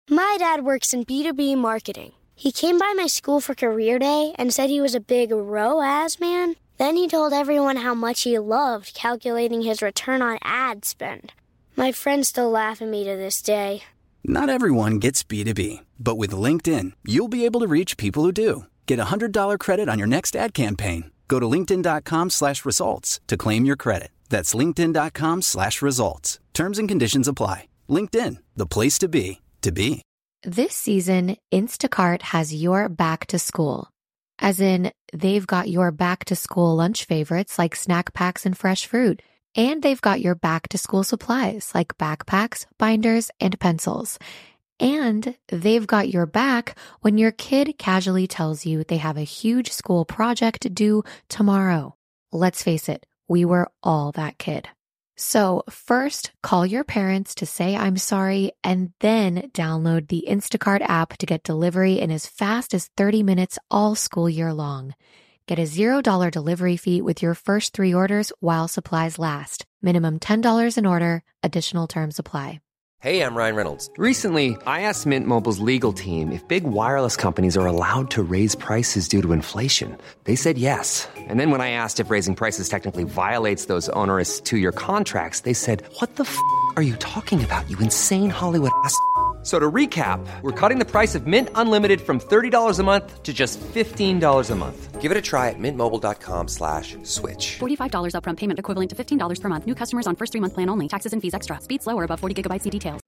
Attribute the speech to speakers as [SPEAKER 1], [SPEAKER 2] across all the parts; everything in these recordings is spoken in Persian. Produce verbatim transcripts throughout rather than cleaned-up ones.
[SPEAKER 1] My dad works in B two B marketing. He came by my school for career day and said he was a big R O A S man. Then he told everyone how much he loved calculating his return on ad spend. My friends still laugh at me to this day.
[SPEAKER 2] Not everyone gets B two B, but with LinkedIn, you'll be able to reach people who do. Get a one hundred dollars credit on your next ad campaign. Go to linkedin.com slash results to claim your credit. That's linkedin.com slash results. Terms and conditions apply. LinkedIn, the place to be, to be.
[SPEAKER 3] This season, Instacart has your back to school. As in, they've got your back to school lunch favorites like snack packs and fresh fruit. And they've got your back to school supplies like backpacks, binders, and pencils. And they've got your back when your kid casually tells you they have a huge school project due tomorrow. Let's face it, we were all that kid. So first, call your parents to say I'm sorry, and then download the Instacart app to get delivery in as fast as thirty minutes all school year long. Get a zero dollars delivery fee with your first three orders while supplies last. Minimum ten dollars an order. Additional terms apply.
[SPEAKER 4] Hey, I'm Ryan Reynolds. Recently, I asked Mint Mobile's legal team if big wireless companies are allowed to raise prices due to inflation. They said yes. And then when I asked if raising prices technically violates those onerous two-year contracts, they said, what the f*** are you talking about, you insane Hollywood ass f- So to recap, we're cutting the price of Mint Unlimited from thirty dollars a month to just fifteen dollars a month. Give it a try at mintmobile.com slash switch.
[SPEAKER 5] forty-five dollars upfront payment equivalent to fifteen dollars per month. New customers on first three-month plan only. Taxes and fees extra. Speed slower above forty gigabytes per details.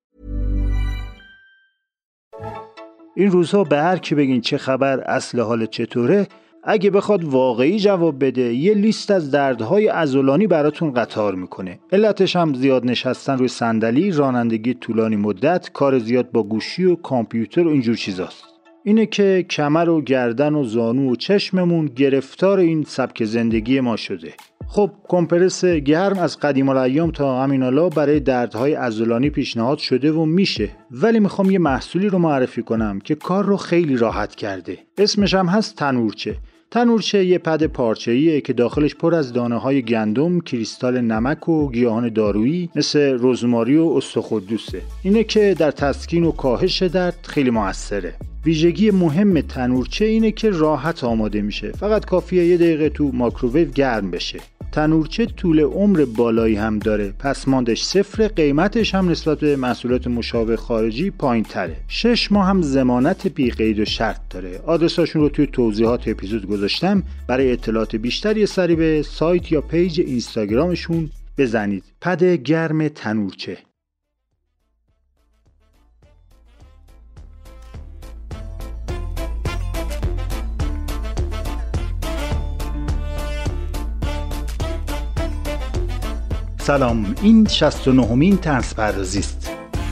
[SPEAKER 6] این روزها به هر کی بگین چه خبر، اصل حالت چطوره، اگه بخواد واقعی جواب بده یه لیست از دردهای عضلانی براتون قطار میکنه. علتش هم زیاد نشستن روی صندلی، رانندگی طولانی مدت، کار زیاد با گوشی و کامپیوتر و اینجور چیزاست. اینه که کمر و گردن و زانو و چشممون گرفتار این سبک زندگی ما شده. خب کمپرس گرم از قدیم الایام تا همین حالا برای دردهای عضلانی پیشنهاد شده و میشه، ولی میخوام یه محصولی رو معرفی کنم که کار رو خیلی راحت کرده. اسمش هم هست تنورچه. تنورچه یه پد پارچه‌ایه که داخلش پر از دانه‌های گندم، کریستال نمک و گیاهان دارویی مثل رزماری و استخوان‌دوسته. اینه که در تسکین و کاهش درد خیلی موثره. ویژگی مهم تنورچه اینه که راحت آماده میشه. فقط کافیه یه دقیقه تو مایکروویو گرم بشه. تنورچه طول عمر بالایی هم داره، پس ماندش صفر، قیمتش هم نسبت به محصولات مشابه خارجی پایین تره. شش ماه هم ضمانت بی قید و شرط داره. آدرساشون رو توی توضیحات اپیزود گذاشتم. برای اطلاعات بیشتر یه سری به سایت یا پیج اینستاگرامشون بزنید. پد گرم تنورچه. سلام، این شصت و نهمین طنز پردازی است.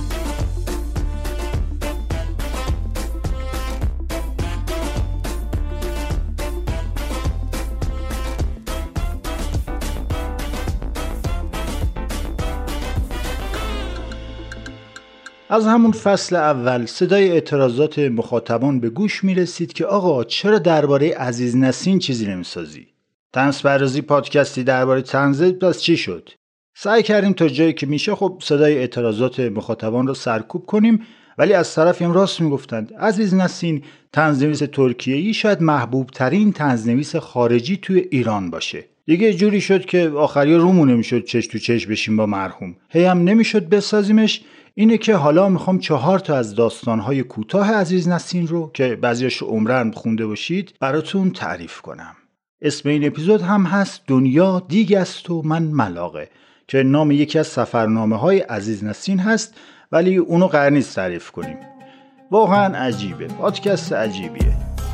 [SPEAKER 6] از همون فصل اول صدای اعتراضات مخاطبان به گوش می رسید که آقا چرا درباره عزیز نسین چیزی نمیسازی؟ طنز پردازی پادکستی درباره طنز، پس چی شد؟ سعی کردیم تا جایی که میشه خب صدای اعتراضات مخاطبان رو سرکوب کنیم، ولی از طرفی هم راست میگفتند. عزیز نسین طنزنویس ترکیه‌ای شاید محبوب ترین طنزنویس خارجی توی ایران باشه. دیگه جوری شد که آخریا رومون نمیشد چش تو چش بشیم با مرحوم. هی هم نمیشد بسازیمش. اینه که حالا میخوام چهار تا از داستان‌های کوتاه عزیز نسین رو که بعضیاش عمرن خونده باشید براتون تعریف کنم. اسم این اپیزود هم هست دنیا دیگ است و من ملاقه، که نام یکی از سفرنامه‌های عزیز نسین هست، ولی اونو قرار نیست تعریف کنیم. واقعا عجیبه، پادکست عجیبیه.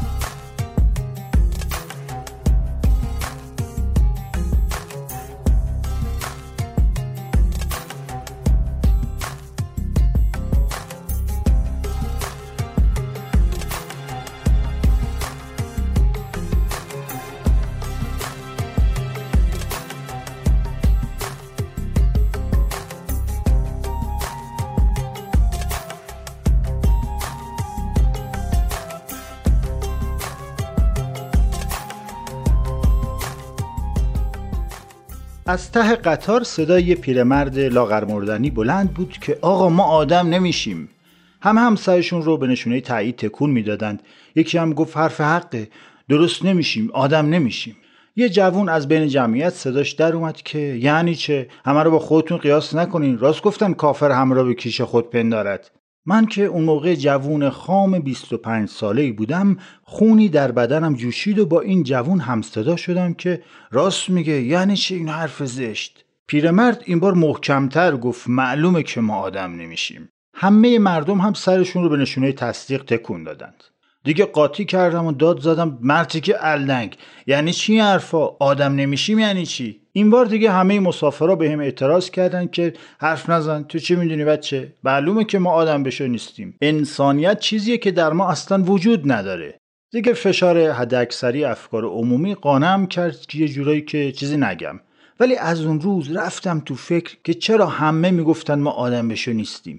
[SPEAKER 6] از ته قطار صدای یه پیرمرد لاغرمردنی بلند بود که آقا ما آدم نمیشیم. هم هم سرشون رو به نشونه تایید تکون میدادند. یکی هم گفت حرف حقه، درست نمیشیم، آدم نمیشیم. یه جوون از بین جمعیت صداش در اومد که یعنی چه؟ همه رو با خودتون قیاس نکنین، راست گفتن کافر همه را به کیش خود پندارد. من که اون موقع جوون خام بیست و پنج ساله‌ای بودم، خونی در بدنم جوشید و با این جوون همصدا شدم که راست میگه، یعنی چه این حرف زشت؟ پیرمرد این بار محکمتر گفت معلومه که ما آدم نمیشیم. همه مردم هم سرشون رو به نشونه تصدیق تکون دادند. دیگه قاطی کردم و داد زدم مرتی که الدنگ، یعنی چی حرفا؟ آدم نمیشیم یعنی چی؟ این بار دیگه همه مسافرها به هم اعتراض کردن که حرف نزن، تو چی میدونی بچه؟ معلومه که ما آدم بشو نیستیم. انسانیت چیزیه که در ما اصلا وجود نداره. دیگه فشار حداکثری افکار عمومی قانعم کرد که یه جورایی که چیزی نگم. ولی از اون روز رفتم تو فکر که چرا همه میگفتن ما آدم بشو نیستیم.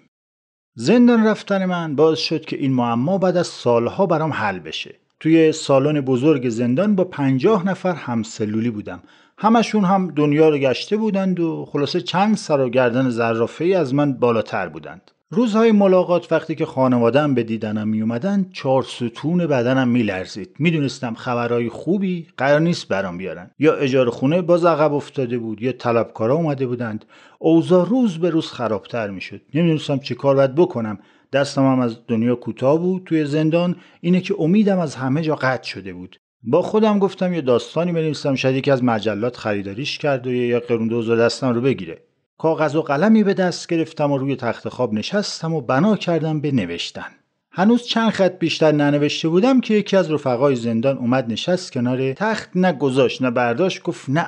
[SPEAKER 6] زندان رفتن من باعث شد که این معما بعد از سالها برام حل بشه. توی سالن بزرگ زندان با پنجاه نفر همسلولی بودم. همشون هم دنیا رو گشته بودند و خلاصه چند سر و گردن زرافه‌ای از من بالاتر بودند. روزهای ملاقات وقتی که خانواده‌ام به دیدنم می اومدن، چهار ستون بدنم می لرزید. می دونستم خبرهای خوبی قرار نیست برام بیارن. یا اجاره خونه باز عقب افتاده بود، یا طلبکارا اومده بودند. اوضاع روز به روز خرابتر می شد. نمیدونستم چه کار باید بکنم. دستم هم از دنیا کوتاه بود. توی زندان اینه که امیدم از همه جا قطع شده بود. با خودم گفتم یه داستانی بنویسم، شاید یکی از مجلات خریداریش کرد و یا قرونده اوضاع دستم رو بگیره. کاغذ و قلمی به دست گرفتم و روی تخت خواب نشستم و بنا کردم به نوشتن. هنوز چند خط بیشتر ننوشته بودم که یکی از رفقای زندان اومد نشست کنار تخت، نه گذاشت نه برداشت، گفت نه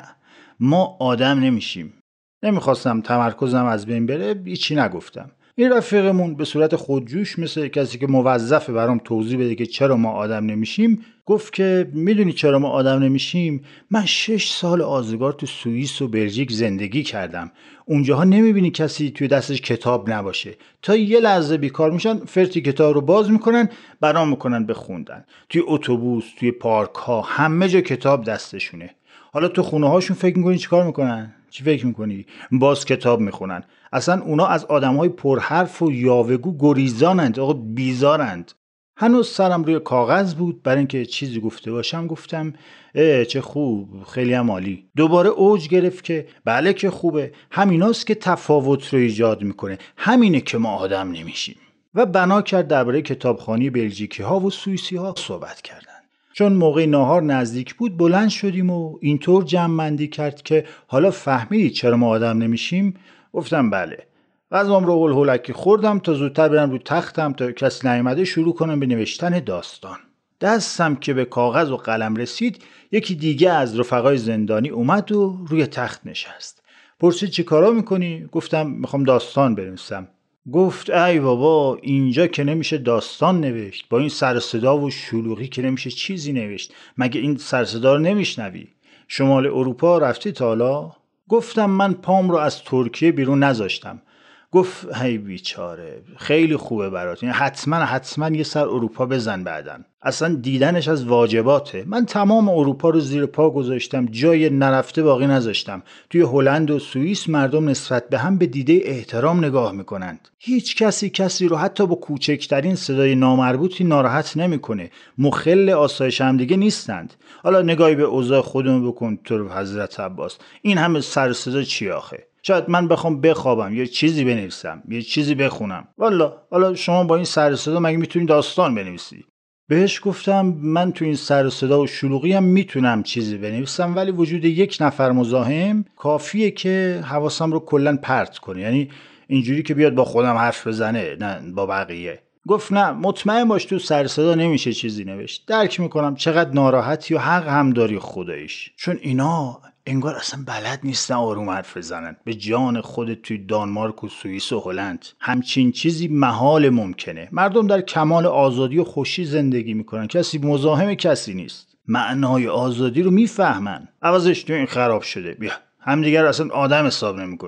[SPEAKER 6] ما آدم نمیشیم. نمیخواستم تمرکزم از بین بره، هیچی نگفتم. این رفیقمون به صورت خودجوش مثل کسی که موظفه برام توضیح بده که چرا ما آدم نمیشیم گفت که میدونی چرا ما آدم نمیشیم؟ من شش سال آزگار تو سوئیس و بلژیک زندگی کردم. اونجاها نمیبینی کسی توی دستش کتاب نباشه. تا یه لحظه بیکار میشن فرتی کتاب رو باز میکنن برام میکنن بخوندن. توی اتوبوس، توی پارک ها، همه جا کتاب دستشونه. حالا تو خونه هاشون فکر میکنی چیکار میکنن؟ چی فکر میکنی؟ باز کتاب میخونن. اصلا اونا از آدمهای پرحرف و یاوه‌گو گریزانند، آقا بیزارند. هنوز سرم روی کاغذ بود، برای اینکه چیزی گفته باشم گفتم اه چه خوب، خیلی هم عالی. دوباره اوج گرفت که بله که خوبه، همیناست که تفاوت رو ایجاد میکنه، همینه که ما آدم نمیشیم. و بنا کرد درباره کتابخوانی بلژیکی ها و سوئیسی ها صحبت کردن. چون موقع ناهار نزدیک بود بلند شدیم و اینطور جمع بندی کرد که حالا فهمیدید چرا ما آدم نمیشیم؟ گفتم بله. غذام رو هول هولکی خوردم تا زودتر برم رو تختم تا کسی نیامده شروع کنم به نوشتن داستان. دستم که به کاغذ و قلم رسید یکی دیگه از رفقای زندانی اومد و روی تخت نشست. پرسید چی کارا میکنی؟ گفتم میخوام داستان بنویسم. گفت ای بابا اینجا که نمیشه داستان نوشت، با این سر صدا و شلوغی که نمیشه چیزی نوشت. مگه این سر صدا رو نمیشنوی؟ شمال اروپا رفتی تا حالا؟ گفتم من پام رو از ترکیه بیرون نذاشتم. گفت هی بیچاره خیلی خوبه برات، یعنی حتما حتما یه سر اروپا بزن بعدن، اصلا دیدنش از واجباته. من تمام اروپا رو زیر پا گذاشتم، جای نرفته باقی نذاشتم. توی هلند و سوئیس مردم نسبت به هم به دیده احترام نگاه میکنند. هیچ کسی کسی رو حتی با کوچکترین صدای نامربوطی ناراحت نمیکنه. مخل آسایش هم دیگه نیستند. حالا نگاهی به اوضاع خودمون بکن تو حضرت عباس، این همه سر صدا چی آخه؟ شاید من بخوام بخوابم، یه چیزی بنویسم، یه چیزی بخونم. والا حالا شما با این سر صدا مگه میتونی داستان بنویسی؟ بهش گفتم من تو این سر صدا و شلوغی هم میتونم چیزی بنویسم، ولی وجود یک نفر مزاحم کافیه که حواسم رو کلا پرت کنه، یعنی اینجوری که بیاد با خودم حرف بزنه، نه با بقیه. گفت نه مطمئن باش تو سر صدا نمیشه چیزی نوشت. درک میکنم چقدر ناراحتی و حق هم داری خداییش، چون اینا انگار اصلا بلد نیستن آروم حرف بزنن. به جان خودت توی دانمارک و سوئیس و هلند همچین چیزی محال ممکنه. مردم در کمال آزادی و خوشی زندگی میکنن، کسی مزاحم کسی نیست، معنای آزادی رو میفهمن. عوضش تو این خراب شده، بیا همدیگر اصلا آدم حساب نمیکنیم.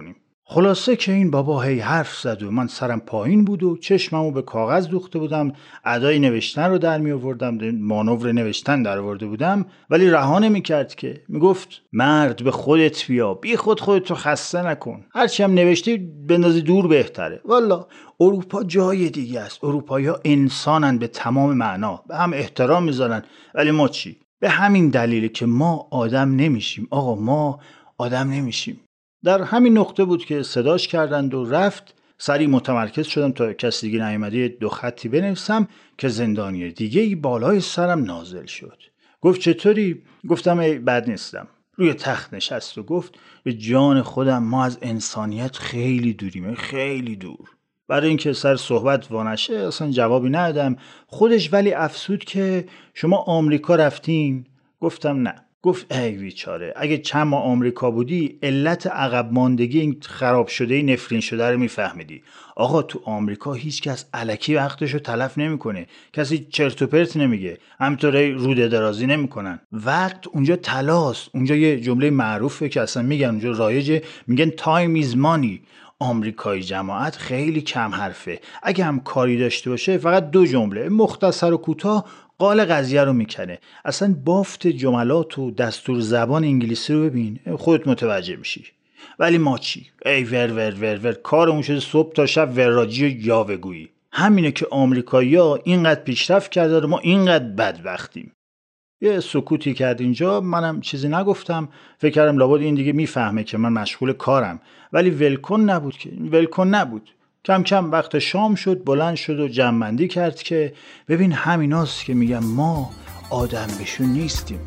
[SPEAKER 6] خلاصه که این بابا هی حرف زد و من سرم پایین بود و چشممو به کاغذ دوخته بودم، ادای نوشتن رو در می آوردم، مانور نوشتن در آورده بودم، ولی رها نمی‌کرد که. میگفت مرد به خودت بیا، بی خود خودت رو خسته نکن، هرچی هم نوشتی بندازی دور بهتره. والا اروپا جای دیگه است. اروپایی‌ها انسانن به تمام معنا، به هم احترام میذارن، ولی ما چی؟ به همین دلیله که ما آدم نمیشیم. آقا ما آدم نمیشیم. در همین نقطه بود که صداش کردند و رفت. سری متمرکز شدم تا کسی دیگه نیامده دو خطی بنویسم که زندانی دیگه ای بالای سرم نازل شد. گفت چطوری؟ گفتم ای بد نیستم. روی تخت نشست و گفت به جان خودم ما از انسانیت خیلی دوریم، خیلی دور. برای اینکه سر صحبت وانشه اصلا جوابی ندادم. خودش ولی افسود که شما آمریکا رفتین؟ گفتم نه. گفت ای بیچاره، اگه چند ماه آمریکا بودی علت عقب ماندگی این خراب شده نفرین شده رو میفهمیدی. آقا تو آمریکا هیچ کس الکی وقتشو تلف نمیکنه، کسی چرت و پرت نمیگه، همینطوری روده درازی نمیکنن. وقت اونجا طلاست. اونجا یه جمله معروفه که اصلا میگن اونجا رایجه، میگن تایم ایز مانی. آمریکایی جماعت خیلی کم حرفه. اگه هم کاری داشته باشه فقط دو جمله مختصر و کوتاه قال قضیه رو میکنه. اصلا بافت جملات و دستور زبان انگلیسی رو ببین، خودت متوجه میشی. ولی ما چی؟ ای ور ور ور ور کارمون شده صبح تا شب وراجی و یاوه‌گویی. همینه که آمریکایی‌ها اینقدر پیشرفت کرده و ما اینقدر بدبختیم. یه سکوتی کرد اینجا، منم چیزی نگفتم. فکر کردم لابد این دیگه میفهمه که من مشغول کارم، ولی ولکن نبود که ولکن نبود. کم کم وقت شام شد، بلند شد و جمع‌بندی کرد که ببین همیناست که میگم ما آدم بشون نیستیم.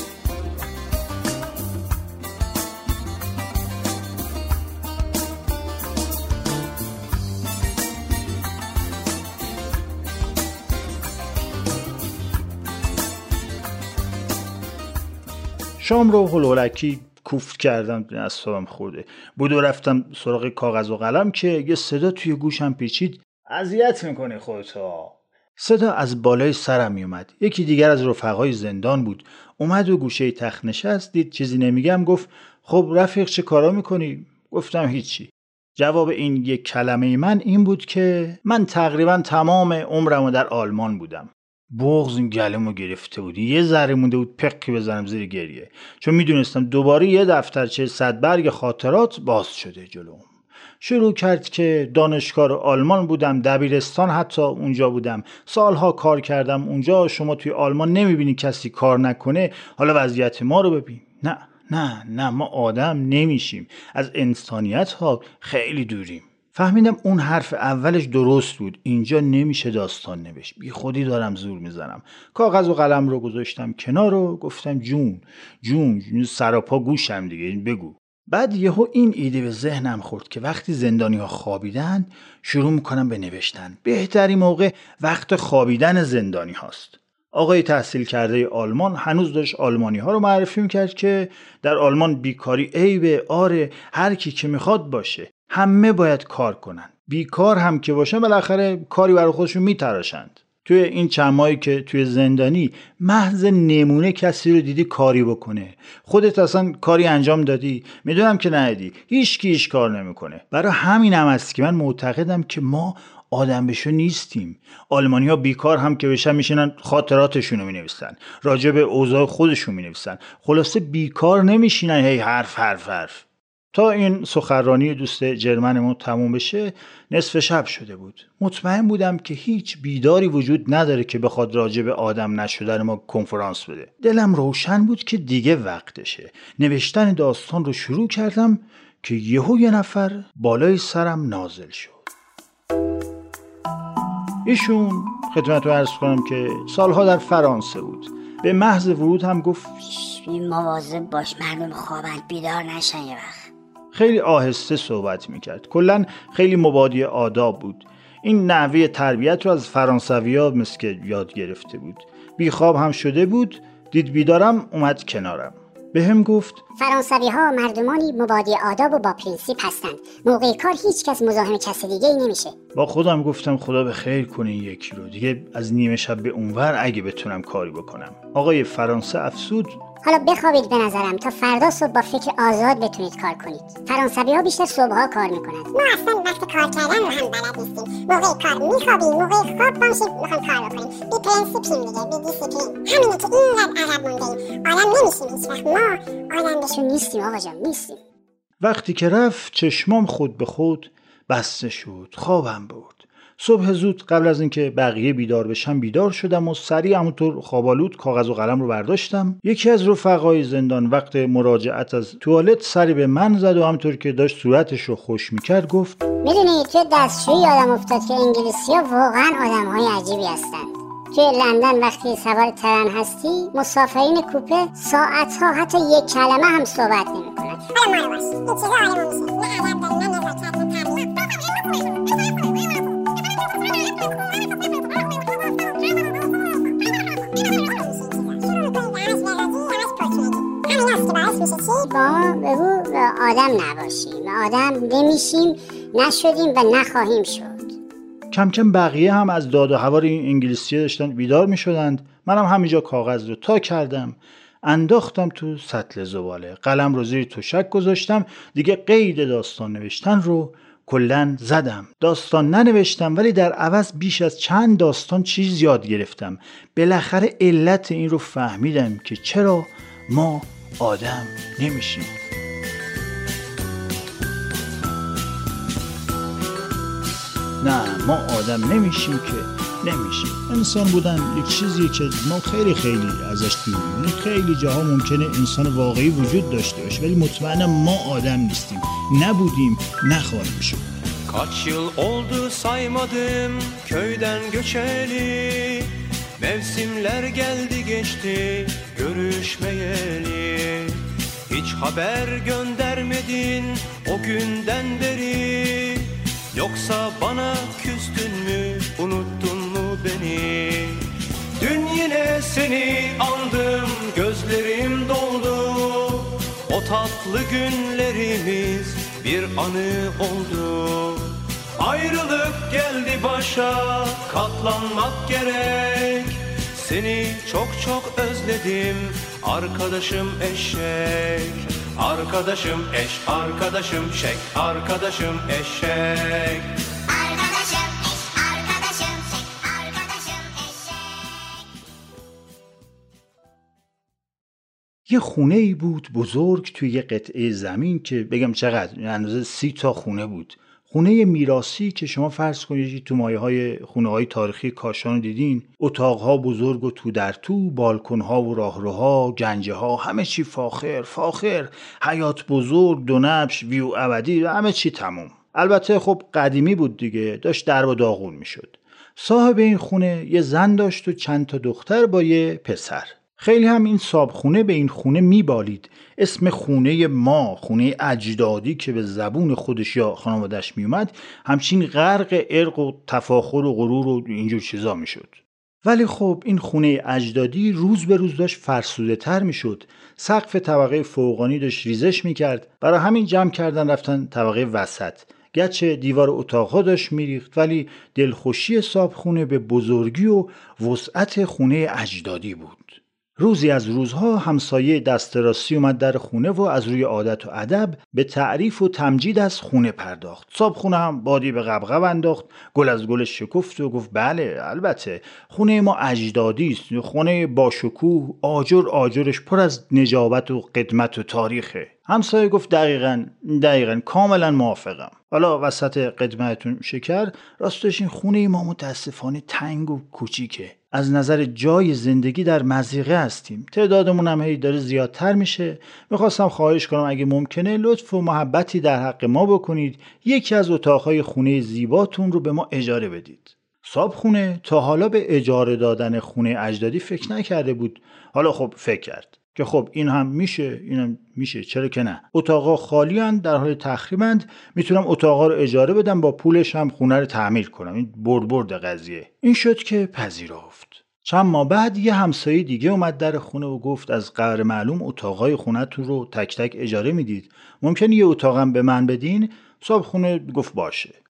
[SPEAKER 6] شام رو هلولکی کوفت کردم، اعصابم خورده بود و رفتم سراغ کاغذ و قلم که یه صدا توی گوشم پیچید. اذیت میکنه خودتا. صدا از بالای سرم میومد. یکی دیگر از رفقای زندان بود. اومد و گوشه تخت نشست، دید چیزی نمیگم، گفت خب رفیق چه کارا میکنی؟ گفتم هیچی. جواب این یک کلمه من این بود که من تقریبا تمام عمرمو در آلمان بودم. بغض این گلمو گرفته بود. یه ذره مونده بود پقی بزنم زیر گریه، چون میدونستم دوباره یه دفترچه صد برگ خاطرات باز شده جلوم. شروع کرد که دانشگاه آلمان بودم، دبیرستان حتی اونجا بودم، سالها کار کردم اونجا. شما توی آلمان نمیبینی کسی کار نکنه، حالا وضعیت ما رو ببین. نه نه نه ما آدم نمیشیم، از انسانیت ها خیلی دوریم. فهمیدم اون حرف اولش درست بود. اینجا نمیشه داستان نوشت، بی خودی دارم زور میزنم. کاغذ و قلم رو گذاشتم کنار و گفتم جون جون, جون سراپا گوشم دیگه، بگو. بعد یهو این ایده به ذهنم خورد که وقتی زندانی ها خوابیدن شروع میکنم به نوشتن. بهترین موقع وقت خوابیدن زندانی هاست. آقای تحصیل کرده آلمان هنوز داشت آلمانی ها رو معرفی میکرد که در آلمان بیکاری عیبه. آره هر کی که میخواد باشه، همه باید کار کنن. بیکار هم که باشن بالاخره کاری برای خودشون میتراشند. توی این چند ماهی که توی زندانی محض نمونه کسی رو دیدی کاری بکنه؟ خودت اصلا کاری انجام دادی؟ میدونم که ندیدی. هیچ کی هیچ کار نمیکنه. برای همین هم است که من معتقدم که ما آدم بشو نیستیم. آلمانی ها بیکار هم که بشن میشینن خاطراتشون رو مینویسن، راجع به اوضاع خودشون مینویسن. خلاصه بیکار نمیشینن هی حرف حرف حرف. تا این سخنرانی دوست جرمنمون تموم بشه نصف شب شده بود. مطمئن بودم که هیچ بیداری وجود نداره که بخواد راجع به آدم نشدن ما کنفرانس بده. دلم روشن بود که دیگه وقتشه. نوشتن داستان رو شروع کردم که یهو یه نفر بالای سرم نازل شد. ایشون خدمتتون عرض کنم که سالها در فرانسه بود. به محض ورود هم گفت
[SPEAKER 7] مواظب باش مردم خوابند، بیدار نشن یه وقت.
[SPEAKER 6] خیلی آهسته صحبت میکرد. کلن خیلی مبادی آداب بود. این نحوه تربیت رو از فرانسوی‌ها مثل که یاد گرفته بود. بیخواب هم شده بود. دید بیدارم اومد کنارم. به هم گفت
[SPEAKER 7] فرانسوی‌ها مردمانی مبادی آداب و با پرینسیپ هستند. موقع کار هیچ کس مزاحم کس دیگه ای نمیشه.
[SPEAKER 6] با خودم گفتم خدا به خیر کنه این یکی رو دیگه، از نیمه شب به اونور اگه بتونم کاری بکنم. آقای فرانسه افسود
[SPEAKER 7] حالا بخوابید به نظرم تا فردا صبح با فکر آزاد بتونید کار کنید. فرانسوی ها بیشتر صبحها کار میکنند.
[SPEAKER 8] ما اصلا وقت کار کردن رو هم بلد نیستیم. موقع کار میخوابیم، موقع خواب باشیم میخوام کار بکنیم. بی پرنسیپیم دیگه، بی دیسیپلین. همینه که اینقدر عقب مونده‌ایم. آدم نمیشیم هیچ وقت. ما آدم بشون
[SPEAKER 7] نیستیم آقا جان، نیستیم.
[SPEAKER 6] وقتی که رفت چشمام خود به خود بسته شد. خوابم بود. صبح زود قبل از اینکه بقیه بیدار بشن بیدار شدم و سریع همونطور خوابالود کاغذ و قلم رو برداشتم. یکی از رفقای زندان وقت مراجعت از توالت سری به من زد و همونطور که داشت صورتش رو خوش میکرد گفت
[SPEAKER 7] میدونی توی دستشویی یادم افتاد که انگلیسی‌ها واقعا آدم‌های عجیبی هستن. توی لندن وقتی سوار ترن هستی مسافرین کوپه ساعت‌ها حتی یک کلمه هم صحبت نمی‌کنن.
[SPEAKER 8] حالا ما باش این چیزا آدمو میشه. نه ادب داری، نه نزاکت، نه تربیت.
[SPEAKER 7] با بگو آدم نباشیم و آدم نمیشیم، نشدیم و نخواهیم شد.
[SPEAKER 6] کم کم بقیه هم از داد و هوار این انگلیسی داشتن بیدار می شدند. منم همینجا کاغذ رو تا کردم انداختم تو سطل زباله، قلم رو زیر تشک گذاشتم، دیگه قید داستان نوشتن رو کلن زدم. داستان ننوشتم ولی در عوض بیش از چند داستان چیز یاد گرفتم. بالاخره علت این رو فهمیدم که چرا ما آدم نمیشیم. نه ما آدم نمیشیم که نمیشیم. انسان بودن یک چیزیه که ما خیلی خیلی ازش دوریم. خیلی جاها mümkene انسان واقعی وجود dاشته باشه ولی مطمئنم ما آدم نیستیم. نبودیم، نخواهیم شد.
[SPEAKER 9] Kaç yıl oldu saymadım köyden göçeli. Mevsimler geldi geçti görüşmeyeli. Hiç haber göndermedin o günden beri. Yoksa bana küstün mü, unuttun mu beni? Dün yine seni andım, gözlerim doldu. O tatlı günlerimiz bir anı oldu. Ayrılık geldi başa, katlanmak gerek. Seni çok çok özledim, arkadaşım eşek. Arkadaşım eş, arkadaşım şek, arkadaşım eşek.
[SPEAKER 8] Arkadaşım eş, arkadaşım şek, arkadaşım eşek.
[SPEAKER 6] یه خونه ای بود بزرگ توی یه قطعه زمین که بگم چقدر اندازه سی تا خونه بود. خونه میراثی که شما فرض کنید تو مایه های خونه های تاریخی کاشان دیدین، اتاقها بزرگ و تو در تو، بالکنها و راهروها، گنجه ها، همه چی فاخر فاخر، حیات بزرگ، دو نبش، ویو ابدی، همه چی تموم. البته خب قدیمی بود دیگه، داشت درب و داغون میشد. صاحب این خونه یه زن داشت و چند تا دختر با یه پسر. خیلی هم این صابخونه به این خونه میبالید. اسم خونه ما، خونه اجدادی که به زبون خودش یا خانوادش میومد، همچین غرق عرق و تفاخر و غرور و اینجور چیزا میشد. ولی خب این خونه اجدادی روز به روز داشت فرسوده تر میشد. سقف طبقه فوقانی داشت ریزش میکرد. برای همین جمع کردن رفتن طبقه وسط. گرچه دیوار اتاقها داشت میریخت ولی دلخوشی صابخونه به بزرگی و وسعت خونه اجدادی بود. روزی از روزها همسایه دست راستی اومد در خونه و از روی عادت و ادب به تعریف و تمجید از خونه پرداخت. صابخونه هم بادی به قبقب انداخت، گل از گلش شکفت و گفت بله البته خونه ما اجدادی است، خونه با شکوه، آجر آجرش پر از نجابت و قدمت و تاریخه. همسایه گفت دقیقاً دقیقاً کاملا موافقم. حالا وسط قدمتون شکر، راستش این خونه ما متاسفانه تنگ و کوچیکه. از نظر جای زندگی در مضیقه هستیم. تعدادمون هم هی داره زیادتر میشه. میخواستم خواهش کنم اگه ممکنه لطف و محبتی در حق ما بکنید، یکی از اتاقهای خونه زیباتون رو به ما اجاره بدید. صابخونه تا حالا به اجاره دادن خونه اجدادی فکر نکرده بود. حالا خب فکر کرد که خب این هم میشه، این هم میشه، چرا که نه. اتاقا خالی اند، در حال تخریبند، میتونم اتاقا رو اجاره بدم، با پولش هم خونه رو تعمیر کنم. این برد برد قضیه. این شد که پذیرفت. چند ماه بعد یه همسایه دیگه اومد در خونه و گفت از غیر معلوم اتاقای خونه‌تون رو تک تک اجاره میدید، ممکنه یه اتاقم به من بدین؟ صاحب خونه گفت باشه.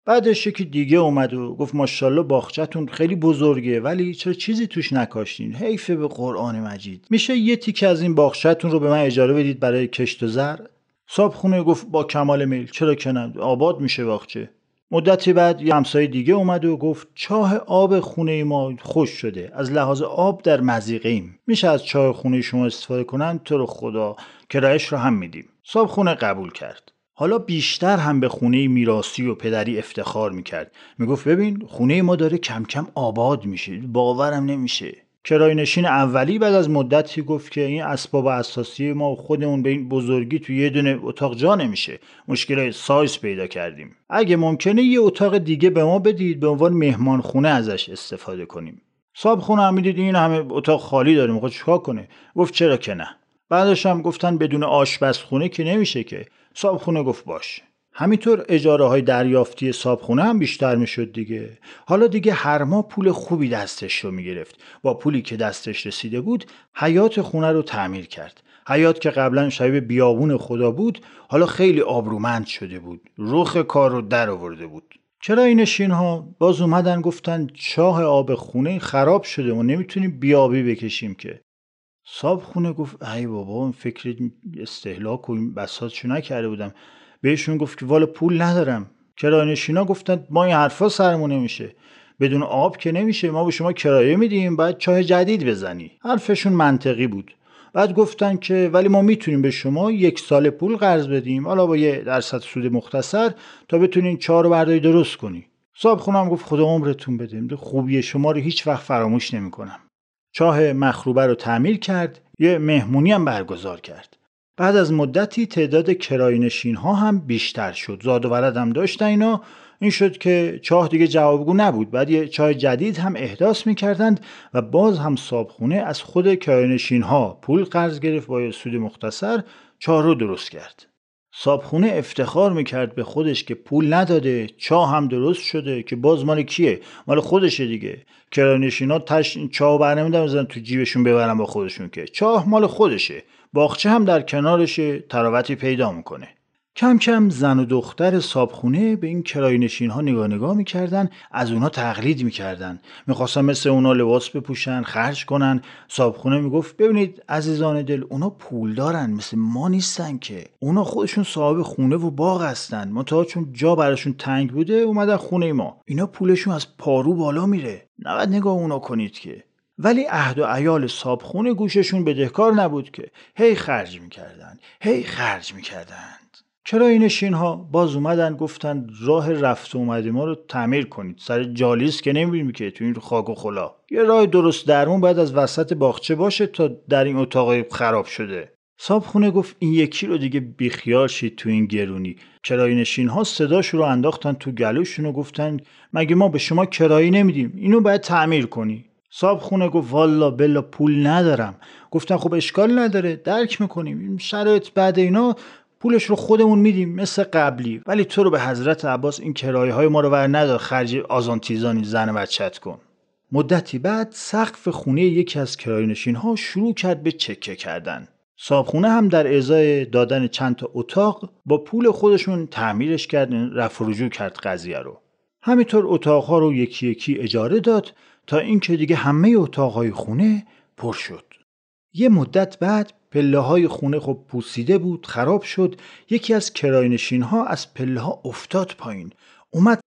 [SPEAKER 6] بعدش یکی دیگه اومد و گفت ماشاءالله باغچه‌تون خیلی بزرگه ولی چرا چیزی توش نکاشتین؟ حیف به قرآن مجید. میشه یه تیکه از این باغچه‌تون رو به من اجاره بدید برای کشت و زرع؟ صاحبخونه گفت با کمال میل، چرا که نه، آباد میشه باغچه. مدتی بعد یه همسایه دیگه اومد و گفت چاه آب خونه ما خوش شده، از لحاظ آب در مضیقه‌ایم، میشه از چاه خونه شما استفاده کنن؟ تو رو خدا کرایه‌اش رو هم میدیم. صاحبخونه قبول کرد. حالا بیشتر هم به خونه میراثی و پدری افتخار میکرد. میگفت ببین خونه ما داره کم کم آباد میشه، باورم نمیشه. کرایه‌نشین اولی بعد از مدتی گفت که این اسباب اساسی ما خودمون به این بزرگی تو یه دونه اتاق جا نمیشه، مشکل سایز پیدا کردیم. اگه ممکنه یه اتاق دیگه به ما بدید به عنوان مهمان خونه ازش استفاده کنیم. صاحبخونه هم میدید این همه اتاق خالی داره، میخواد چیکار کنه؟ گفت چرا که نه. بعدش هم گفتن بدون آشپزخونه که نمیشه که. صاحبخونه گفت باشه. همینطور اجاره های دریافتی صاحبخونه هم بیشتر میشد دیگه. حالا دیگه هر ماه پول خوبی دستش رو میگرفت. با پولی که دستش رسیده بود حیاط خونه رو تعمیر کرد. حیاط که قبلا شبیه بیابون خدا بود حالا خیلی آبرومند شده بود. رخ کار رو در آورده بود. کرایه‌نشین ها باز اومدن گفتن چاه آب خونه خراب شده و نمیتونیم بیابی بکشیم که. صاحبخونه گفت ای بابا اون فکر استهلاک و این بساطشو نکرده بودم. بهشون گفت که والا پول ندارم. کرایه‌نشینا گفتن ما این حرفا سرمون نمیشه، بدون آب که نمیشه، ما به شما کرایه میدیم باید چاه جدید بزنی. حرفشون منطقی بود. بعد گفتن که ولی ما میتونیم به شما یک سال پول قرض بدیم، حالا با یه درصد سود مختصر، تا بتونین چاه رو برداری درست کنی. صاحبخونه هم گفت خدا عمرتون بده، خوبی شما رو هیچ وقت فراموش نمیکنم. چاه مخروبه رو تعمیر کرد، یه مهمونی هم برگزار کرد. بعد از مدتی تعداد کرایه‌نشین ها هم بیشتر شد. زاد و ولد هم داشتن اینا. این شد که چاه دیگه جوابگو نبود. بعد یه چاه جدید هم احداث می‌کردند و باز هم صاحبخونه از خود کرایه‌نشین ها پول قرض گرفت با سود مختصر چاه رو درست کرد. صاحبخونه افتخار میکرد به خودش که پول نداده، چاه هم درست شده که باز مال کیه؟ مال خودشه دیگه. کرایه‌نشینا تاش چاه برنمیدن بزنن تو جیبشون ببرن با خودشون که. چاه مال خودشه. باغچه هم در کنارشه، تراوتی پیدا میکنه. کم کم زن و دختر صاحبخونه به این کرایه‌نشین ها نگاه نگاه میکردن، از اونا تقلید میکردن، میخواستن مثل اونا لباس بپوشن، خرج کنن. صاحبخونه میگفت ببینید عزیزان دل، اونا پول دارن مثل ما نیستن که، اونا خودشون صاحب خونه و باغ هستن، منتها چون جا براشون تنگ بوده اومدن خونه ما. اینا پولشون از پارو بالا میره، نباید نگاه اونا کنید که. ولی عهد و عیال صاحبخونه گوششون بدهکار نبود که، هی خرج میکردن، هی خرج میکردند. کرایه‌نشین ها باز اومدن گفتن راه رفت و اومد ما رو تعمیر کنید، سر جالیس که نمیبینیم که تو این خاک و خلا. یه راه درست درمون باید از وسط باغچه باشه تا در این اتاق خراب شده. صاحبخونه گفت این یکی رو دیگه بیخیال شید تو این گرونی. کرایه‌نشین ها صداشو رو انداختن تو گلوشون و گفتن مگه ما به شما کرایه نمیدیم، اینو باید تعمیر کنی. صاحبخونه گفت والا بلا پول ندارم. گفتن خب اشکال نداره، درک میکنیم، این شرایط بعد اینا پولش رو خودمون میدیم مثل قبلی، ولی تو رو به حضرت عباس این کرایه های ما رو ور ندار، خرج آزانتیزانی زن بچت کن. مدتی بعد سقف خونه یکی از کرایه‌نشین ها شروع کرد به چکه کردن. صاحبخونه هم در ازای دادن چند تا اتاق با پول خودشون تعمیرش کرد، رفع و رجوع کرد قضیه رو. همینطور اتاقها رو یکی یکی اجاره داد تا اینکه دیگه همه اتاقهای خونه پر شد. یه مدت بعد پله های خونه خب پوسیده بود، خراب شد. یکی از کرایه‌نشین ها از پله ها افتاد پایین. اومد.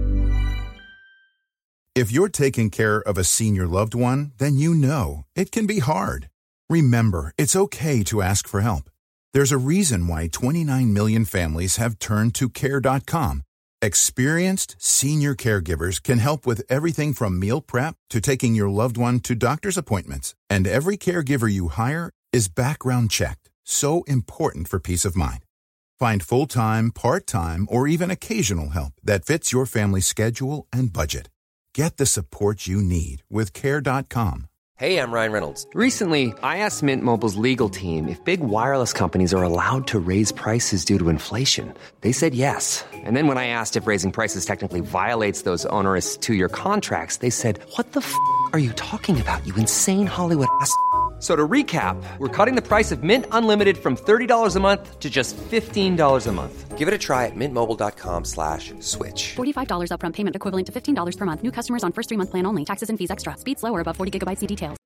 [SPEAKER 10] If you're taking care of a senior loved one, then you know it can be hard. Remember, it's okay to ask for help. There's a reason why twenty-nine million families have turned to care dot com. Experienced senior caregivers can help with everything from meal prep to taking your loved one to doctor's appointments. And every caregiver you hire is background checked. So important for peace of mind. Find full-time, part-time, or even occasional help that fits your family's schedule and budget. Get the support you need with care dot com.
[SPEAKER 4] Hey, I'm Ryan Reynolds. Recently, I asked Mint Mobile's legal team if big wireless companies are allowed to raise prices due to inflation. They said yes. And then when I asked if raising prices technically violates those onerous two-year contracts, they said, what the f*** are you talking about, you insane Hollywood ass f- So to recap, we're cutting the price of Mint Unlimited from thirty dollars a month to just fifteen dollars a month. Give it a try at mintmobile.com slash switch.
[SPEAKER 5] forty-five dollars upfront payment equivalent to fifteen dollars per month. New customers on first three-month plan only. Taxes and fees extra. Speed slower above forty gigabytes. See details.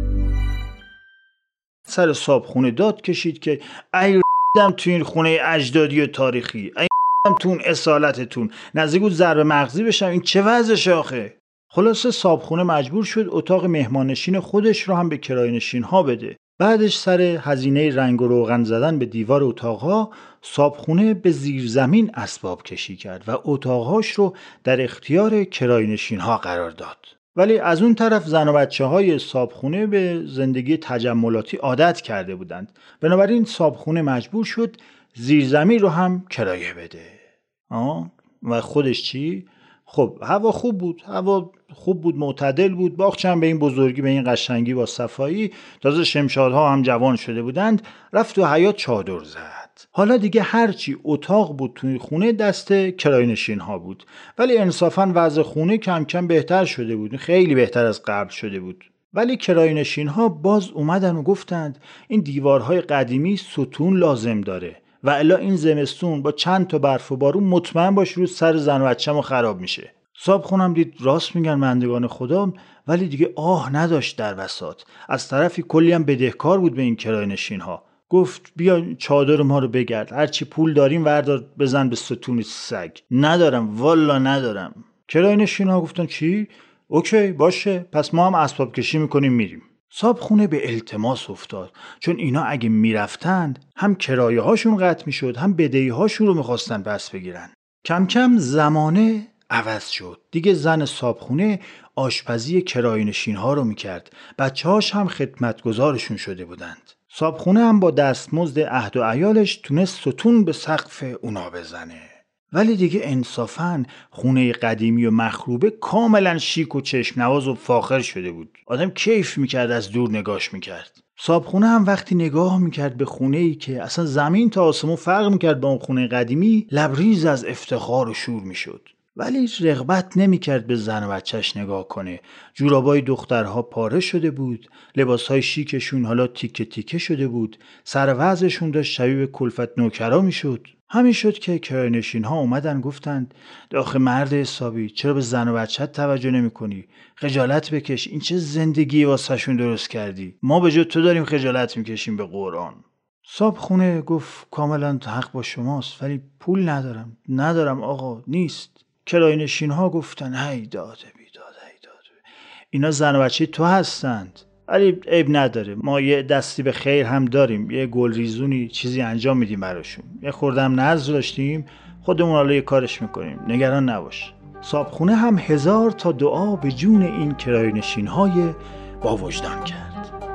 [SPEAKER 6] سر صابخونه داد کشید که ای ر**دم تو این خونه اجدادی و تاریخی، ای ر**دم تو اون اصالتتون، نزدیک بود ضربه مغزی بشم، این چه وضعشه آخه؟ خلاصه صابخونه مجبور شد اتاق مهمانشین خودش رو هم به کرایه‌نشین ها بده. بعدش سر هزینه رنگ و روغن زدن به دیوار اتاقها، صابخونه به زیرزمین اسباب کشی کرد و اتاقهاش رو در اختیار کرایه‌نشین ها قرار داد. ولی از اون طرف زن و بچه های صابخونه به زندگی تجملاتی عادت کرده بودند. بنابراین صابخونه مجبور شد زیرزمین رو هم کرایه بده. آه؟ و خودش چی؟ خب هوا خوب بود، هوا خوب بود، معتدل بود، باغچه هم به این بزرگی، به این قشنگی با صفایی، تازه شمشادها هم جوان شده بودند، رفت تو حیاط چادر زد. حالا دیگه هرچی اتاق بود توی خونه دست کرایه‌نشین ها بود، ولی انصافاً وضع خونه کم کم بهتر شده بود، خیلی بهتر از قبل شده بود. ولی کرایه‌نشین ها باز اومدن و گفتند این دیوارهای قدیمی ستون لازم داره و الا این زمستون با چند تا برف و بارون مطمئن باش روز سر زن و بچه‌مو خراب میشه. صابخونم دید راست میگن بندگان خدا، ولی دیگه آه نداشت در بساط. از طرفی کلی هم بدهکار بود به این کرایه‌نشین ها. گفت بیا چادر ما رو بگرد، هرچی پول داریم وردار بزن به ستون سگ. ندارم، والا ندارم. کرایه‌نشین ها گفتن چی؟ اوکی باشه، پس ما هم اسباب کشی میکنیم میریم. صابخونه به التماس افتاد، چون اینا اگه میرفتند هم کرایه هاشون قطع میشد، هم بدهی هاشون رو میخواستن پس بگیرن. کم کم زمانه عوض شد. دیگه زن صابخونه آشپزی کرایه‌نشین ها رو میکرد. بچه هاش هم خدمتگزارشون شده بودند. صابخونه هم با دستمزد عهد و عیالش تونست ستون به سقف اونا بزنه. ولی دیگه انصافاً خونه قدیمی و مخروبه کاملا شیک و چشم نواز و فاخر شده بود. آدم کیف میکرد از دور نگاش میکرد. صابخونه هم وقتی نگاه میکرد به خونه‌ای که اصلا زمین تا آسمون فرق میکرد با اون خونه قدیمی، لبریز از افتخار و شور میشد. ولی رغبت نمیکرد به زن و بچهش نگاه کنه. جورابای دخترها پاره شده بود، لباسهای شیکشون حالا تیکه تیکه شده بود، سر وضعشون داشت شبیه به کلفت نوکرا میشد. همین شد که کرایه‌نشین ها اومدن گفتند آخه مرد حسابی، چرا به زن و بچه‌ت توجه نمی‌کنی؟ خجالت بکش، این چه زندگی واسهشون درست کردی؟ ما به جای تو داریم خجالت میکشیم به قرآن. صابخونه گفت کاملا حق با شماست، ولی پول ندارم. ندارم آقا، نیست. کرایه‌نشین ها گفتن هی داده بیداد، هی داده. اینا زن و بچه تو هستند. ولی عیب نداره، ما یه دستی به خیر هم داریم، یه گلریزونی چیزی انجام میدیم براشون. یه خوردم نذر داشتیم، خودمون حالا یه کارش میکنیم، نگران نباش. صابخونه هم هزار تا دعا به جون این کرایه‌نشین های با وجدان کرد.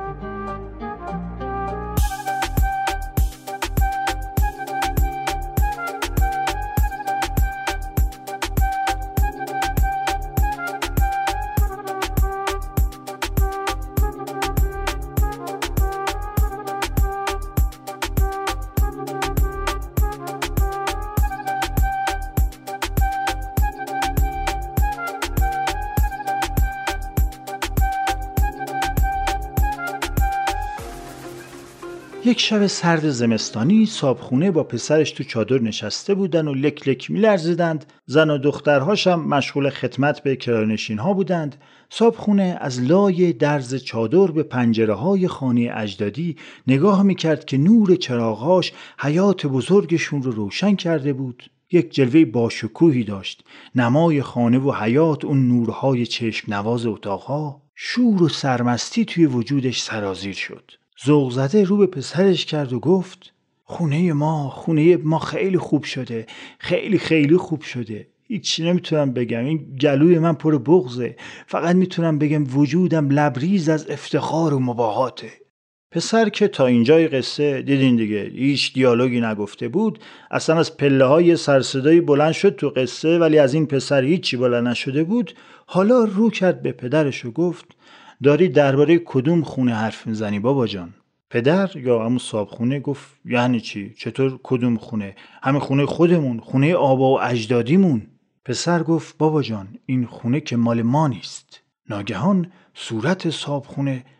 [SPEAKER 6] یک شب سرد زمستانی صابخونه با پسرش تو چادر نشسته بودن و لک لک می‌لرزیدند. زن و دخترهاش هم مشغول خدمت به کرایه‌نشین ها بودند. صابخونه از لای درز چادر به پنجره‌های خانه اجدادی نگاه می‌کرد که نور چراغ‌هاش حیات بزرگشون رو روشن کرده بود. یک جلوه باشکوهی داشت. نمای خانه و حیات، اون نورهای چشم نواز اتاقها، شور و سرمستی توی وجودش سرازیر شد. ذوق زده رو به پسرش کرد و گفت خونه ما، خونه ما خیلی خوب شده، خیلی خیلی خوب شده. هیچ نمیتونم بگم، این گلوی من پر بغضه. فقط میتونم بگم وجودم لبریز از افتخار و مباهاته. پسر که تا اینجای قصه دیدین دیگه هیچ دیالوگی نگفته بود، اصلا از پله های سرصدایی بلند شد تو قصه، ولی از این پسر هیچی بلند نشده بود. حالا رو کرد به پدرش و گفت داری درباره کدوم خونه حرف میزنی بابا جان؟ پدر یا همون صابخونه گفت یعنی چی؟ چطور کدوم خونه؟ همین خونه خودمون، خونه آبا و اجدادیمون. پسر گفت بابا جان این خونه که مال ما نیست. ناگهان صورت صابخونه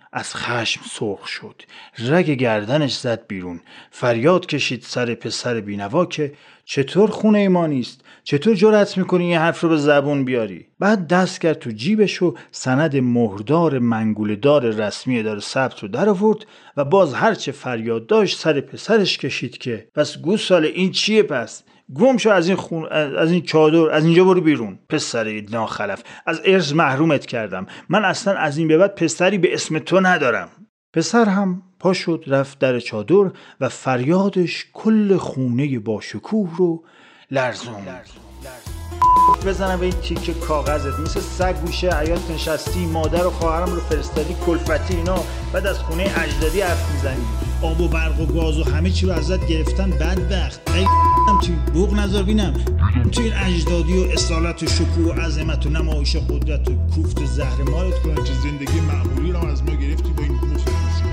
[SPEAKER 6] از خشم سرخ شد، رگ گردنش زد بیرون، فریاد کشید سر پسر بینوا که چطور خونه ما نیست؟ چطور جرأت میکنی این حرف رو به زبون بیاری؟ بعد دست کرد تو جیبش و سند مهردار منگوله‌دار رسمی اداره ثبت رو در آورد و باز هرچه فریاد داشت سر پسرش کشید که پس گوساله این چیه؟ پس گم شو از این خون، از این چادر، از اینجا برو بیرون. پسر ناخلف، از ارث محرومت کردم، من اصلا از این به بعد پسری به اسم تو ندارم. پسر هم پا شد رفت در چادر و فریادش کل خونه با شکوه رو لرزون. بزنم به این تیکه کاغذت، مثل سگ گوشه حیات نشستی، مادر و خواهرم رو فرستادی کلفتی اینا، بعد از خونه اجدادی حرف میزنی. آب و برق و گاز و همه چی رو ازت گرفتن بدبخت. ای توی بوق نظر بینم توی این اجدادی و اصالت و شکوه و عظمت و نمایش قدرت و کوفت و زهر مالت کنن که زندگی معمولی رو از ما گرفتی با این مفلسی.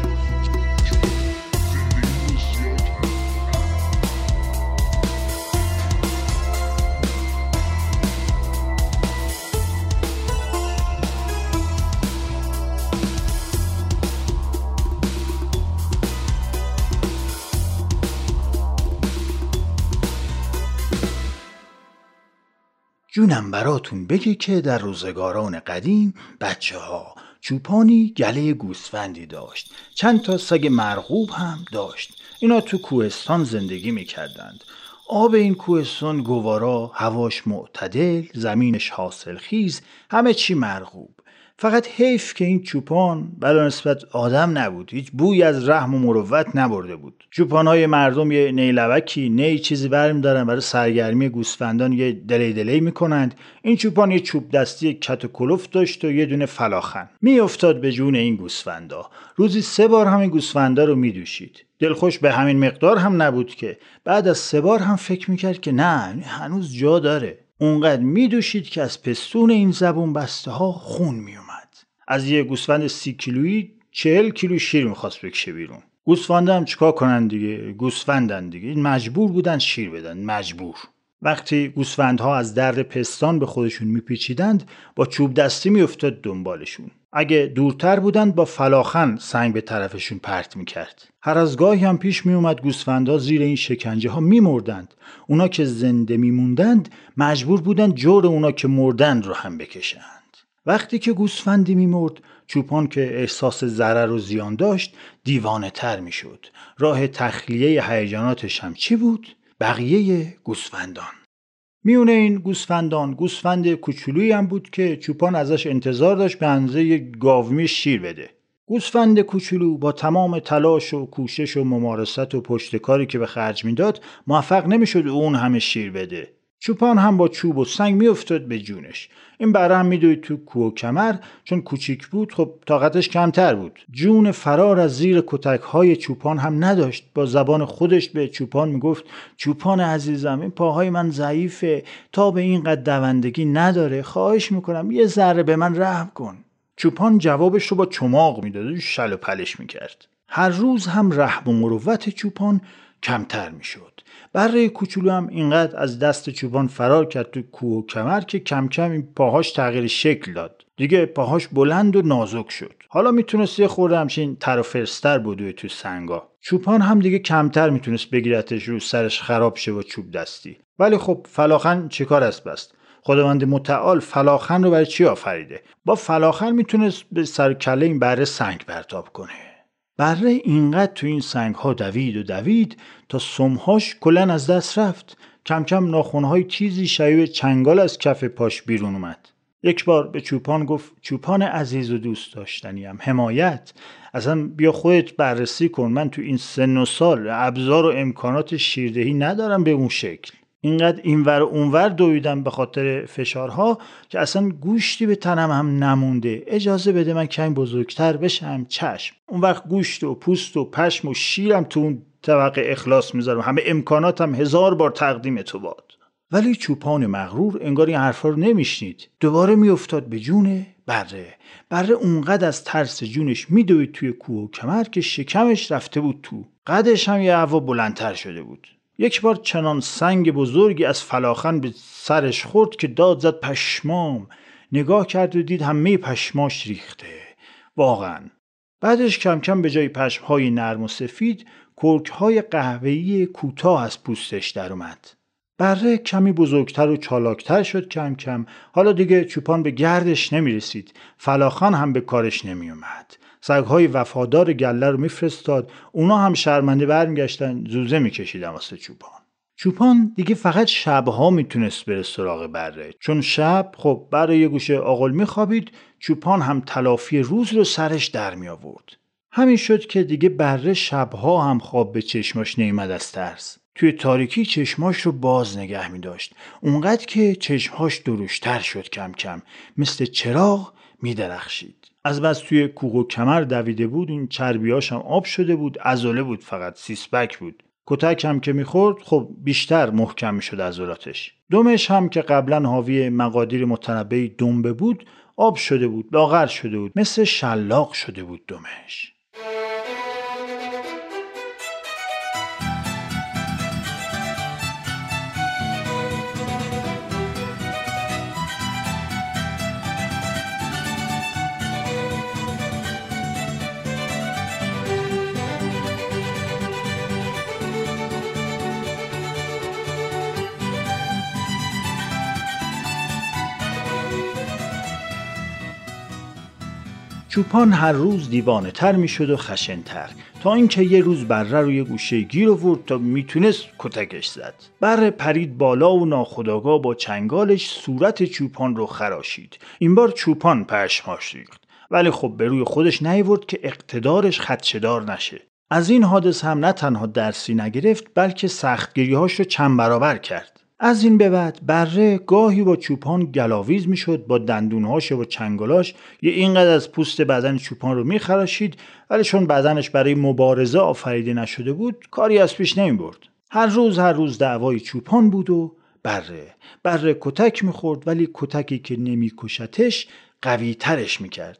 [SPEAKER 6] جونم براتون بگه که در روزگاران قدیم بچه ها چوپانی گله گوسفندی داشت، چند تا سگ مرغوب هم داشت. اینا تو کوهستان زندگی میکردند. آب این کوهستان گوارا، هواش معتدل، زمینش حاصلخیز، همه چی مرغوب. فقط حیف که این چوپان بلا نسبت آدم نبود، هیچ بوی از رحم و مروت نبرده بود. چوپانای مردم یه نیلوکی نی چیزی برمی دارن برای سرگرمی گوسفندان، یه دلی دلی میکنند. این چوپان یه چوب دستی کت و کلوف داشت و یه دونه فلاخن. می افتاد به جون این گوسفندا، روزی سه بار همین گوسفندا رو می دوشید. دلخوش به همین مقدار هم نبود که بعد از سه بار هم فکر میکرد که نه هنوز جا داره. اونقدر می دوشید که از پستون این زبون بسته ها خون می اومد. از یه گوسفند سی کیلویی چهل کیلو شیر میخواست بکشه بیرون. گوسفنده هم چیکار کنن دیگه؟ گوسفندن دیگه، مجبور بودن شیر بدن، مجبور. وقتی گوسفندها از در پستان به خودشون میپیچیدند با چوب دستی میافتاد دنبالشون. اگه دورتر بودند با فلاخن سنگ به طرفشون پرت میکرد. هر از گاهی هم پیش میومد گوسفندها زیر این شکنجه ها میمردند. اونا که زنده میموندند مجبور بودند جور اونا که مردند رو هم بکشند. وقتی که گوسفندی میمرد، چوپان که احساس ضرر و زیان داشت دیوانه تر میشد. راه تخلیه هیجاناتش هم چی بود؟ بقیه گوسفندان. میونه این گوسفندان گوسفند کوچولویی هم بود که چوپان ازش انتظار داشت به اندازه یک گاومی شیر بده. گوسفند کوچولو با تمام تلاش و کوشش و ممارست و پشتکاری که به خرج میداد موفق نمیشد اون همه شیر بده. چوپان هم با چوب و سنگ میافتاد به جونش. این بره هم میدوید تو کوه و کمر، چون کوچیک بود خب طاقتش کمتر بود. جون فرار از زیر کتک‌های چوپان هم نداشت. با زبان خودش به چوپان میگفت چوپان عزیزم این پاهای من ضعیفه، تا به این قد دوندگی نداره، خواهش میکنم یه ذره به من رحم کن. چوپان جوابش رو با چماق میداد و شل و پلش میکرد. هر روز هم رحم و مروت چوپان کمتر میشد. بره کوچولو هم اینقدر از دست چوپان فرار کرد تو کوه و کمر که کم کم این پاهاش تغییر شکل داد. دیگه پاهاش بلند و نازک شد. حالا میتونست یه خورده همچین تر و فرستر بدوه تو سنگا. چوپان هم دیگه کمتر میتونست بگیرتش رو سرش خراب شه با چوب دستی. ولی خب فلاخن چیکار است بست؟ خداوند متعال فلاخن رو برای چی آفریده؟ با فلاخن میتونست به سر کله این بره سنگ پرتاب کنه. بره اینقدر تو این سنگ ها دوید و دوید تا سمهاش کلن از دست رفت. کم کم ناخونهای تیزی شبیه چنگال از کف پاش بیرون اومد. یک بار به چوپان گفت چوپان عزیز و دوست داشتنیم، حمایت، اصلا بیا خودت بررسی کن، من تو این سن و سال ابزار و امکانات شیردهی ندارم به اون شکل. اینقدر اینور و اونور دویدم به خاطر فشارها که اصلا گوشتی به تنم هم نمونده. اجازه بده من کمی بزرگتر بشم. چشم. اون وقت گوشت و پوست و پشم و شیرم تو اون طبق اخلاص میذارم، همه امکاناتم هزار بار تقدیم تو باد. ولی چوپان مغرور انگار این حرفا رو نمیشنید. دوباره میافتاد به جون بره. بره اونقدر از ترس جونش میدوید توی کوه و کمر که شکمش رفته بود تو. قدش هم یه هوا بلندتر شده بود. یک بار چنان سنگ بزرگی از فلاخن به سرش خورد که داد زد پشمام. نگاه کرد و دید همه پشماش ریخته. واقعا بعدش کم کم به جای پشمهای نرم و سفید کرکهای قهوه‌ای کوتاه از پوستش در اومد. بره کمی بزرگتر و چالاکتر شد کم کم. حالا دیگه چوپان به گردش نمی رسید. فلاخن هم به کارش نمی اومد. سگهای وفادار گله رو میفرستاد، اونا هم شرمنده برمیگشتن زوزه میکشیدن واسه چوپان. چوپان دیگه فقط شبها میتونست بره سراغ بره، چون شب خب بره یه گوشه آغل میخوابید، چوپان هم تلافی روز رو سرش در می آورد. همین شد که دیگه بره شبها هم خواب به چشماش نیامد از ترس. توی تاریکی چشماش رو باز نگه می داشت، اونقدر که چشمهاش دروشتر شد کم کم، مثل چراغ می درخشید. از بس توی کوه و کمر دویده بود، این چربیاش هم آب شده بود، عضله بود، فقط سیسبک بود. کتک هم که میخورد خب بیشتر محکم میشد عضلاتش. دمش هم که قبلا حاوی مقادیر متنبه دنبه بود آب شده بود، لاغر شده بود، مثل شلاق شده بود دمش. چوپان هر روز دیوانه تر می شد و خشن تر، تا اینکه یه روز بره رو یه گوشه گیر آورد تا میتونست کتکش زد. بره پرید بالا و ناخودآگاه با چنگالش صورت چوپان رو خراشید. این بار چوپان پشماش ریخت، ولی خب به روی خودش نیاورد که اقتدارش خدشه‌دار نشه. از این حادثه هم نه تنها درسی نگرفت، بلکه سختگیری‌هاش رو چند برابر کرد. از این به بعد بره گاهی با چوپان گلاویز میشد، با دندونهاش و چنگالاش یه اینقدر از پوست بدن چوپان رو میخراشید، ولی چون بدنش برای مبارزه آفریده نشده بود کاری از پیش نمیبرد. هر روز هر روز دعوای چوپان بود و بره. بره کتک میخورد، ولی کتکی که نمیکشتش قوی ترش میکرد.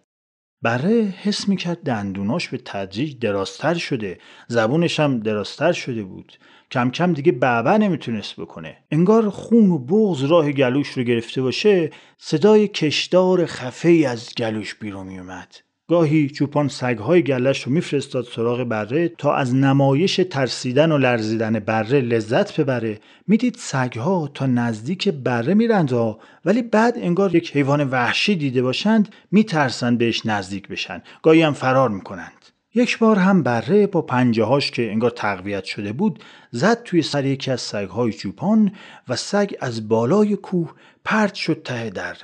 [SPEAKER 6] بره حس میکرد دندوناش به تدریج درازتر شده، زبونش هم درازتر شده بود. کم کم دیگه بعبع نمیتونست بکنه. انگار خون و بغض راه گلوش رو گرفته باشه. صدای کشدار خفه‌ای از گلوش بیرون میومد. گاهی چوپان سگهای گلش رو میفرستاد سراغ بره تا از نمایش ترسیدن و لرزیدن بره لذت ببره. میدید سگها تا نزدیک بره میرند ها، ولی بعد انگار یک حیوان وحشی دیده باشند میترسن بهش نزدیک بشن، گاهی هم فرار میکنند. یک بار هم بره با پنجه‌هاش که انگار تقویت شده بود زد توی سر یکی از سگ‌های چوپان و سگ از بالای کوه پرت شد ته دره.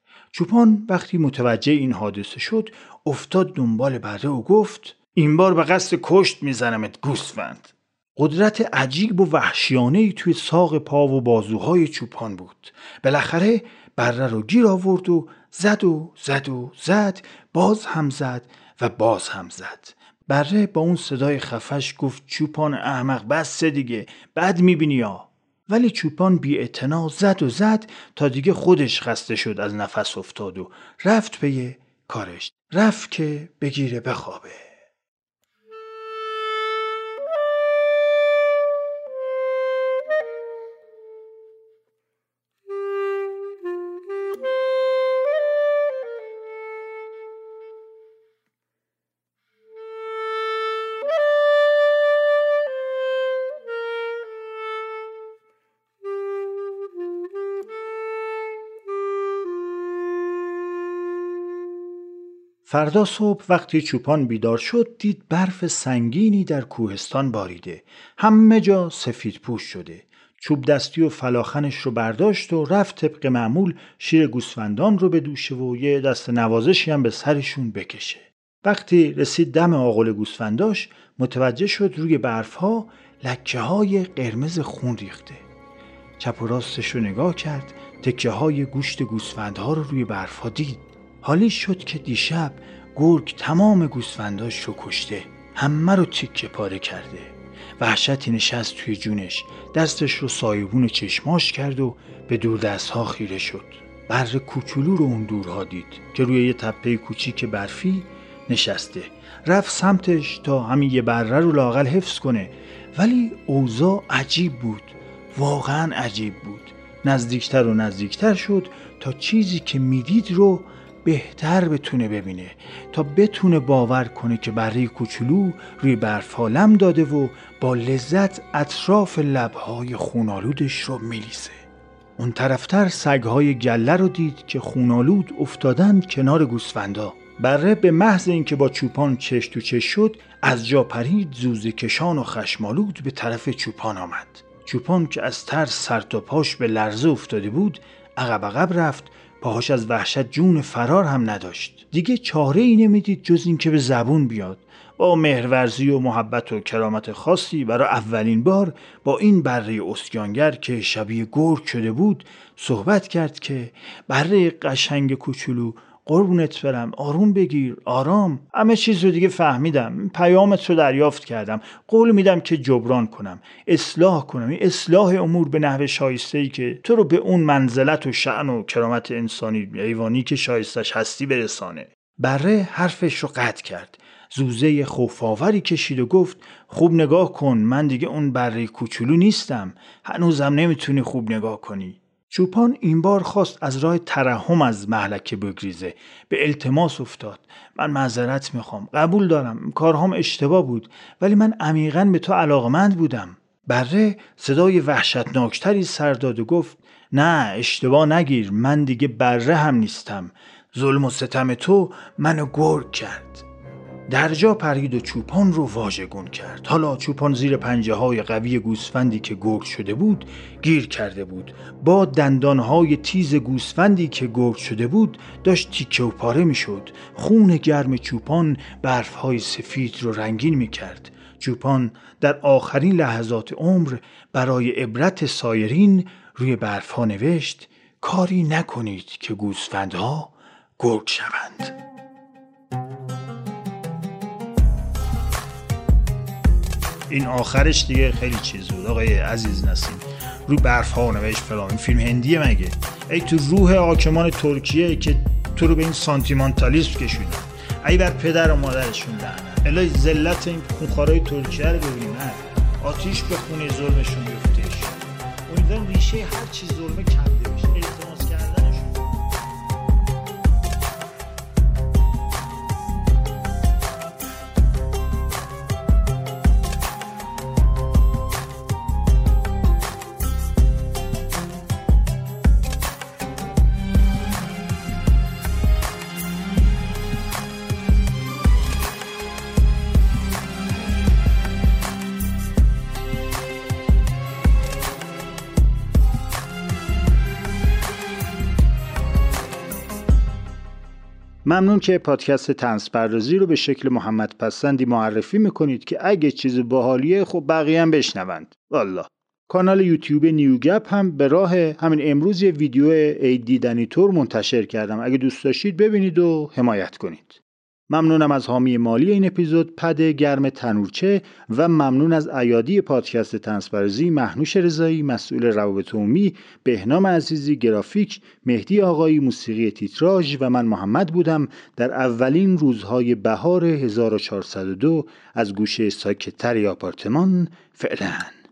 [SPEAKER 6] چوپان وقتی متوجه این حادثه شد افتاد دنبال بره و گفت این بار به قصد کشت میزنمت گوسفند. قدرت عجیب و وحشیانه‌ای توی ساق پا و بازوهای چوپان بود. بالاخره بره رو گیر آورد و زد و زد و زد، باز هم زد و باز هم زد. بره با اون صدای خفش گفت چوپان احمق بس دیگه، بعد میبینی ها. ولی چوپان بی اعتنا زد و زد تا دیگه خودش خسته شد، از نفس افتاد و رفت به کارش، رفت که بگیره بخوابه. فردا صبح وقتی چوپان بیدار شد دید برف سنگینی در کوهستان باریده، همه جا سفید پوش شده. چوب دستی و فلاخنش رو برداشت و رفت طبق معمول شیر گوسفندان رو بدوشه و یه دست نوازشی هم به سرشون بکشه. وقتی رسید دم آغل گوسفنداش متوجه شد روی برفها لکه های قرمز خون ریخته. چپ و راستش رو نگاه کرد، تکه های گوشت گوسفندها رو روی برفها دید. حالی شد که دیشب گرگ تمام گوسفنداش رو کشته، همه رو تیکه پاره کرده. وحشتی نشست توی جونش، دستش رو سایبون چشماش کرد و به دور دستها خیره شد. بره کوچولو رو اون دورها دید که روی یه تپه کوچیک برفی نشسته. رفت سمتش تا همین یه بره رو لااقل حفظ کنه، ولی اوضاع عجیب بود، واقعا عجیب بود. نزدیکتر و نزدیکتر شد تا چیزی که میدید رو بهتر بتونه ببینه، تا بتونه باور کنه که بره کوچولو روی برف‌ها لم داده و با لذت اطراف لب‌های خونالودش رو میلیسه. اون طرفتر سگ‌های گله رو دید که خونالود افتادن کنار گوسفندا. بره به محض اینکه با چوپان چش تو چش شد، از جا پرید، زوزه کشان و خشمالود به طرف چوپان آمد. چوپان که از ترس سر تا پاش به لرزه افتاده بود، عقب عقب رفت. پاهاش از وحشت جون فرار هم نداشت. دیگه چاره ای نمیدید جز این که به زبون بیاد. با مهرورزی و محبت و کرامت خاصی برای اولین بار با این بره اسیانگر که شبیه گرگ شده بود صحبت کرد که بره قشنگ کوچولو، قربونت برم، آروم بگیر، آرام. همه چیز رو دیگه فهمیدم، پیامت رو دریافت کردم، قول میدم که جبران کنم، اصلاح کنم، این اصلاح امور به نحو شایسته‌ای که تو رو به اون منزلت و شأن و کرامت انسانی حیوانی که شایستش هستی برسانه. بره حرفش رو قطع کرد. زوزه خوف‌آوری کشید و گفت خوب نگاه کن، من دیگه اون بره کوچولو نیستم، هنوزم نمیتونی خوب نگاه کنی. چوپان این بار خواست از راه ترحم از مهلکه بگریزه. به التماس افتاد. من معذرت میخوام، قبول دارم، کارهام اشتباه بود، ولی من عمیقاً به تو علاقمند بودم. بره صدای وحشتناکتری سر داد و گفت نه، اشتباه نگیر، من دیگه بره هم نیستم. ظلم و ستم تو منو گرگ کرد. در جا پرید و چوپان رو واژگون کرد. حالا چوپان زیر پنجه های قوی گوسفندی که گرگ شده بود گیر کرده بود. با دندان های تیز گوسفندی که گرگ شده بود داشت تیکه و پاره می شد. خون گرم چوپان برف های سفید رو رنگین می کرد. چوپان در آخرین لحظات عمر برای عبرت سایرین روی برف ها نوشت کاری نکنید که گوسفندها گرگ شوند. این آخرش دیگه خیلی چیز بود آقای عزیز نسیم. روی برف ها نوشت فلان. این فیلم هندیه مگه؟ ای تو روح حاکمان ترکیه که تو رو به این سانتیمانتالیسم کشوندن. ای بر پدر و مادرشون لعنت. الهی ذلت این خونخوارای ترکیه رو ببینیم. نه آتیش به خونه ظلمشون بیفتش. امیدوارم ریشه هر چیز ظلمه کنده بشه. التماس کردنشون. ممنون که پادکست طنز پردازی رو به شکل محمد پسندی معرفی میکنید که اگه چیز باحالیه خب بقیه هم بشنوند. والله. کانال یوتیوب نیوگپ هم به راه همین امروز یه ویدیو ای دیدنی تور منتشر کردم. اگه دوست داشتید ببینید و حمایت کنید. ممنونم از حامی مالی این اپیزود پد گرم تنورچه و ممنون از ایادی پادکست طنز پردازی مهنوش رضایی مسئول روابط عمومی، بهنام عزیزی گرافیک، مهدی آقایی موسیقی تیتراژ و من محمد بودم در اولین روزهای بهار هزار و چهارصد و دو از گوشه ساکت‌تری آپارتمان. فعلا